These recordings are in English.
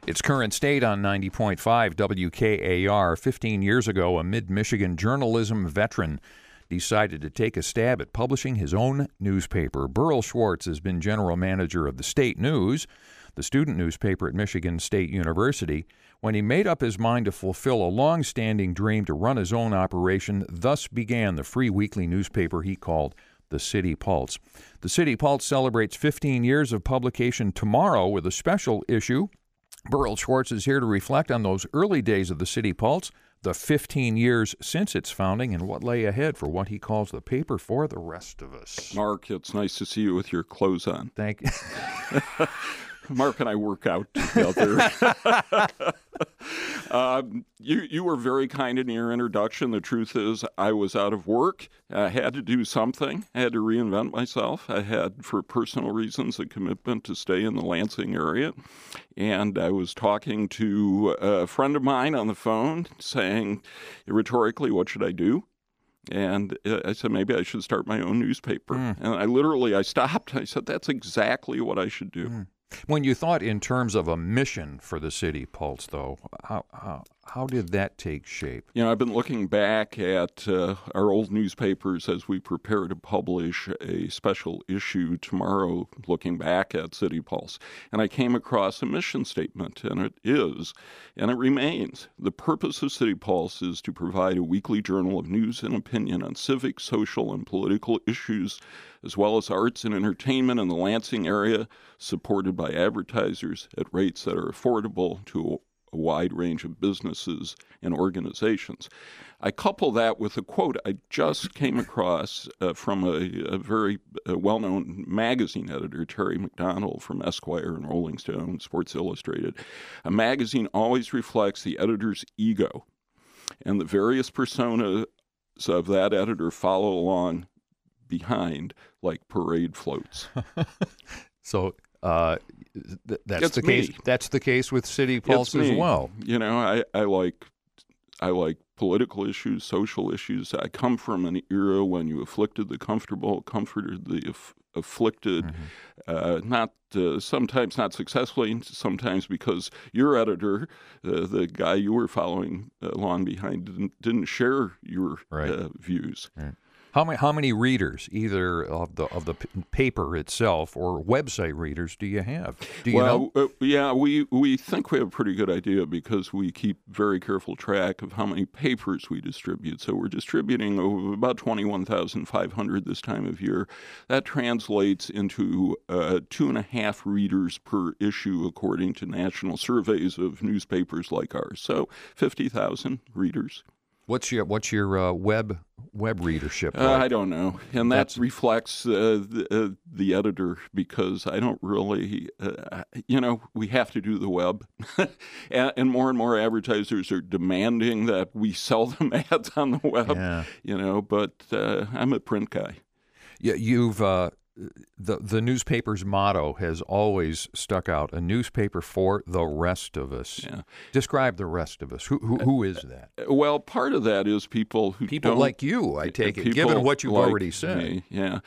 It's Current State on 90.5 WKAR. 15 years ago, a mid-Michigan journalism veteran decided to take a stab at publishing his own newspaper. Burl Schwartz has been general manager of the State News, the student newspaper at Michigan State University, when he made up his mind to fulfill a long-standing dream to run his own operation. Thus began the free weekly newspaper he called the City Pulse. The City Pulse celebrates 15 years of publication tomorrow with a special issue. Burl Schwartz is here to reflect on those early days of the City Pulse, the 15 years since its founding, and what lay ahead for what he calls the paper for the rest of us. Mark, it's nice to see you with your clothes on. Thank you. Mark and I work out together. You were very kind in your introduction. The truth is, I was out of work. I had to do something. I had to reinvent myself. I had, for personal reasons, a commitment to stay in the Lansing area. And I was talking to a friend of mine on the phone saying, rhetorically, what should I do? And I said, maybe I should start my own newspaper. And I stopped. I said, that's exactly what I should do. When you thought in terms of a mission for the City Pulse, though, how did that take shape? You know, I've been looking back at our old newspapers as we prepare to publish a special issue tomorrow, looking back at City Pulse. And I came across a mission statement, and it is, and it remains, the purpose of City Pulse is to provide a weekly journal of news and opinion on civic, social, and political issues, as well as arts and entertainment in the Lansing area, supported by advertisers at rates that are affordable to a wide range of businesses and organizations. I couple that with a quote I just came across from a very well-known magazine editor, Terry McDonald from Esquire and Rolling Stone, Sports Illustrated. A magazine always reflects the editor's ego, and the various personas of that editor follow along behind like parade floats. So that's the case. That's the case with City Pulse as well. You know, I like political issues, social issues. I come from an era when you afflicted the comfortable, comforted the afflicted. Sometimes not successfully, sometimes because your editor, the guy you were following along behind, didn't share your views. Right. How many readers, either of the paper itself or website readers, do you have? Do you know? Yeah, we think we have a pretty good idea because we keep very careful track of how many papers we distribute. So we're distributing over about 21,500 this time of year. That translates into 2.5 readers per issue, according to national surveys of newspapers like ours. So 50,000 readers. What's your web readership like? I don't know, and that reflects the editor, because I don't really, we have to do the web, and more advertisers are demanding that we sell them ads on the web. Yeah. But I'm a print guy. Yeah, you've. The newspaper's motto has always stuck out: a newspaper for the rest of us. Yeah. Describe the rest of us. Who is that? Well, part of that is people like you, I take it, given what you've already said. Me, yeah.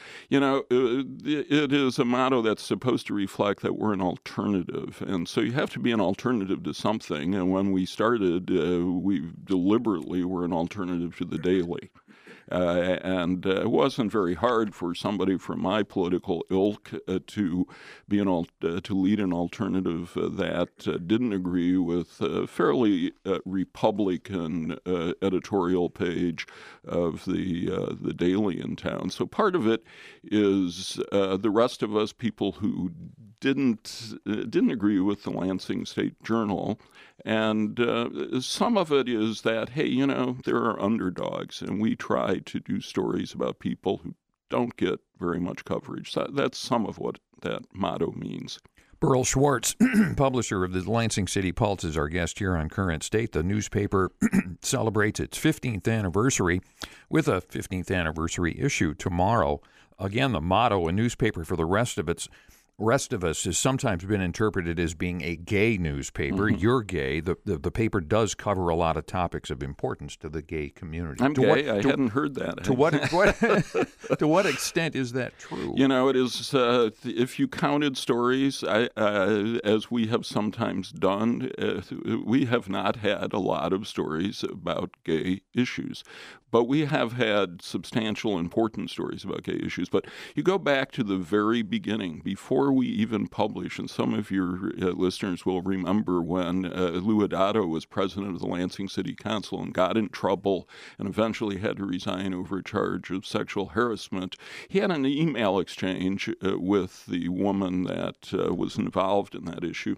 It is a motto that's supposed to reflect that we're an alternative. And so you have to be an alternative to something. And when we started, we deliberately were an alternative to the Daily. And it wasn't very hard for somebody from my political ilk to lead an alternative that didn't agree with a fairly Republican editorial page of the Daily in town. So part of it is the rest of us, people who didn't agree with the Lansing State Journal. And some of it is that, hey, there are underdogs, and we try to do stories about people who don't get very much coverage. So that's some of what that motto means. Burl Schwartz, publisher of the Lansing City Pulse, is our guest here on Current State. The newspaper celebrates its 15th anniversary with a 15th anniversary issue tomorrow. Again, the motto, a newspaper for the rest of its rest of us has sometimes been interpreted as being a gay newspaper. You're gay. The paper does cover a lot of topics of importance to the gay community. I'm gay. I hadn't heard that. To what extent is that true? It is, if you counted stories, as we have sometimes done, we have not had a lot of stories about gay issues. But we have had substantial, important stories about gay issues. But you go back to the very beginning, before we even published, and some of your listeners will remember when Lou Adato was president of the Lansing City Council and got in trouble and eventually had to resign over a charge of sexual harassment. He had an email exchange with the woman that was involved in that issue.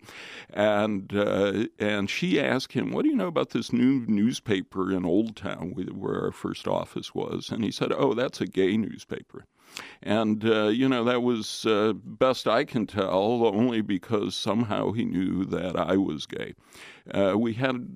And she asked him, "What do you know about this new newspaper in Old Town where our first office was?" And he said, "Oh, that's a gay newspaper." And, that was best I can tell, only because somehow he knew that I was gay. We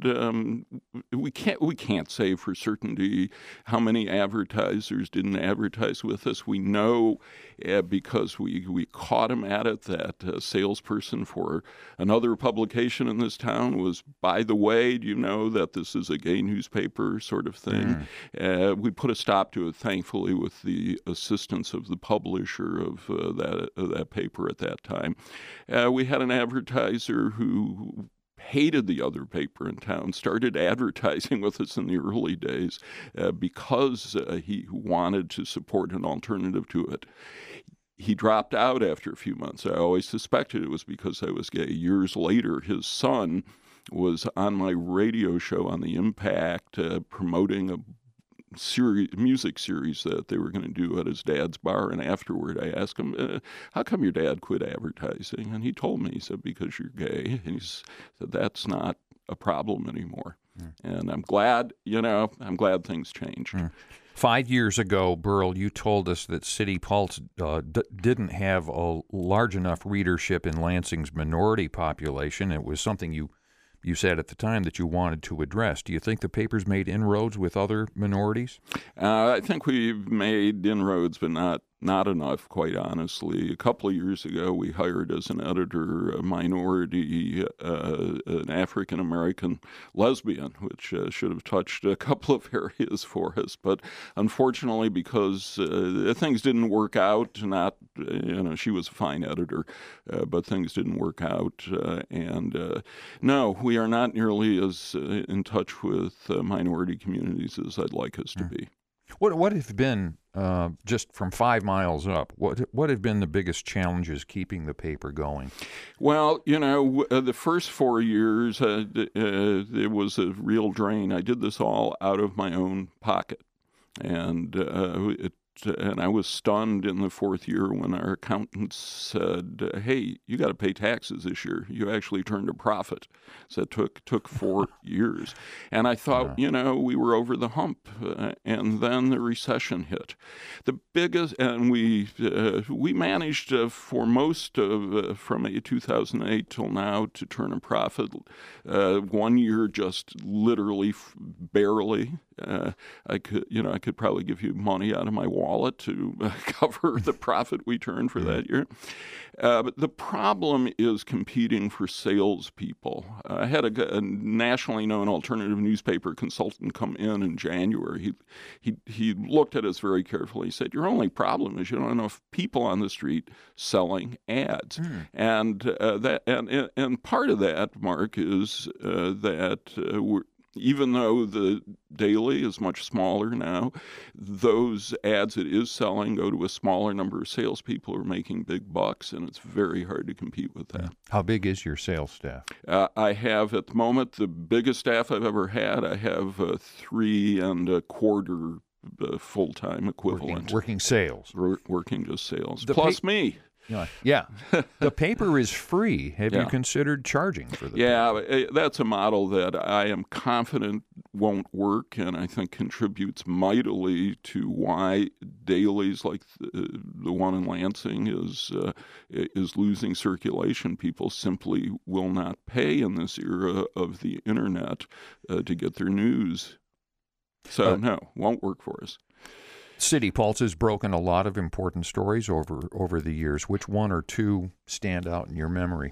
can't say for certainty how many advertisers didn't advertise with us. We know because we caught him at it that a salesperson for another publication in this town was, "By the way, do you know that this is a gay newspaper?" sort of thing. We put a stop to it, thankfully, with the assistance of the publisher of that paper at that time. We had an advertiser who hated the other paper in town, started advertising with us in the early days because he wanted to support an alternative to it. He dropped out after a few months. I always suspected it was because I was gay. Years later, his son was on my radio show on The Impact promoting a music series that they were going to do at his dad's bar. And afterward, I asked him, "How come your dad quit advertising?" And he told me, he said, "Because you're gay." And he said, "That's not a problem anymore." And I'm glad things changed. 5 years ago, Burl, you told us that City Pulse didn't have a large enough readership in Lansing's minority population. It was something you said at the time that you wanted to address. Do you think the paper's made inroads with other minorities? I think we've made inroads, but not enough, quite honestly. A couple of years ago, we hired as an editor a minority, an African-American lesbian, which should have touched a couple of areas for us. But unfortunately, because things didn't work out, she was a fine editor, but things didn't work out. No, we are not nearly as in touch with minority communities as I'd like us to be. What have been, just from 5 miles up, what have been the biggest challenges keeping the paper going? Well, the first 4 years, it was a real drain. I did this all out of my own pocket. And I was stunned in the fourth year when our accountants said, "Hey, you got to pay taxes this year. You actually turned a profit." So it took 4 years. And I thought, we were over the hump. And then the recession hit. The biggest, and we managed for most of, from 2008 till now, to turn a profit. 1 year just literally barely. I could probably give you money out of my wallet to cover the profit we turned for that year. But the problem is competing for salespeople. I had a nationally known alternative newspaper consultant come in January. He looked at us very carefully. He said, "Your only problem is you don't have enough people on the street selling ads." And part of that, Mark, is that even though the daily is much smaller now, those ads it is selling go to a smaller number of salespeople who are making big bucks, and it's very hard to compete with that. How big is your sales staff? I have, at the moment, the biggest staff I've ever had. I have 3 1/4 full-time equivalent. Working sales. Working just sales. Plus me. Yeah. The paper is free. Have you considered charging for the paper? Yeah, that's a model that I am confident won't work, and I think contributes mightily to why dailies like the one in Lansing is losing circulation. People simply will not pay in this era of the internet to get their news. So no, won't work for us. City Pulse has broken a lot of important stories over the years. Which one or two stand out in your memory?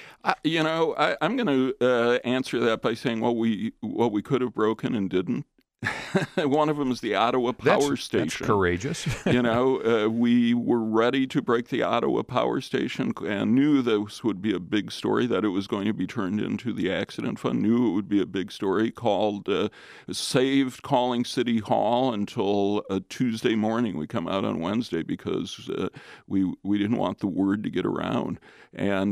I'm going to answer that by saying what we could have broken and didn't. One of them is the Ottawa Power Station. That's courageous. We were ready to break the Ottawa Power Station and knew this would be a big story, that it was going to be turned into the accident fund, knew it would be a big story, saved calling City Hall until Tuesday morning. We come out on Wednesday because we didn't want the word to get around. And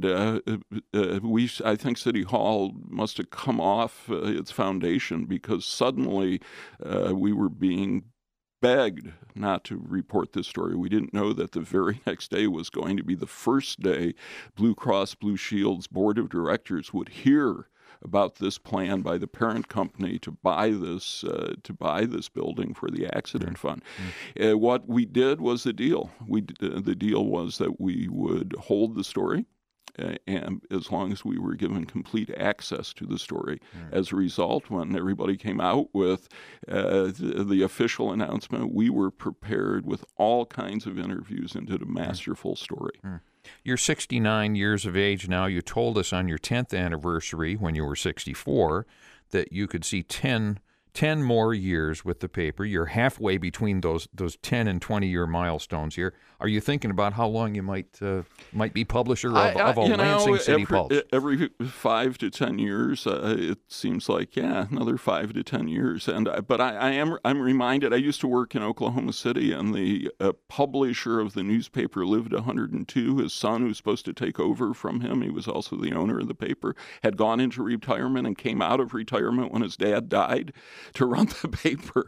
I think City Hall must have come off its foundation because suddenly we were being begged not to report this story. We didn't know that the very next day was going to be the first day Blue Cross Blue Shield's board of directors would hear about this plan by the parent company to buy this building for the accident fund. What we did was the deal. The deal was that we would hold the story, and as long as we were given complete access to the story. As a result, when everybody came out with the official announcement, we were prepared with all kinds of interviews and did a masterful story. You're 69 years of age now. You told us on your 10th anniversary when you were 64 that you could see 10 more years with the paper. You're halfway between those 10 and 20-year milestones here. Are you thinking about how long you might be publisher of a Lansing City Pulse? Every 5 to 10 years, it seems like, another 5 to 10 years. But I'm reminded, I used to work in Oklahoma City, and the publisher of the newspaper lived 102. His son, who was supposed to take over from him, he was also the owner of the paper, had gone into retirement and came out of retirement when his dad died to run the paper.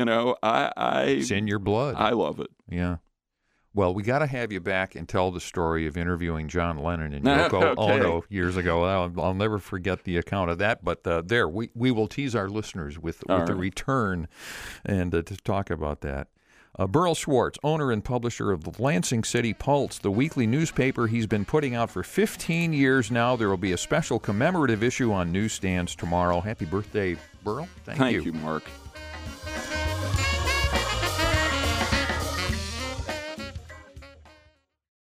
It's in your blood. I love it. Yeah. Well, we got to have you back and tell the story of interviewing John Lennon and Yoko Ono years ago. I'll never forget the account of that. But we will tease our listeners with the return and to talk about that. Burl Schwartz, owner and publisher of the Lansing City Pulse, the weekly newspaper he's been putting out for 15 years now. There will be a special commemorative issue on newsstands tomorrow. Happy birthday, Burl. Thank you. Thank you, Mark.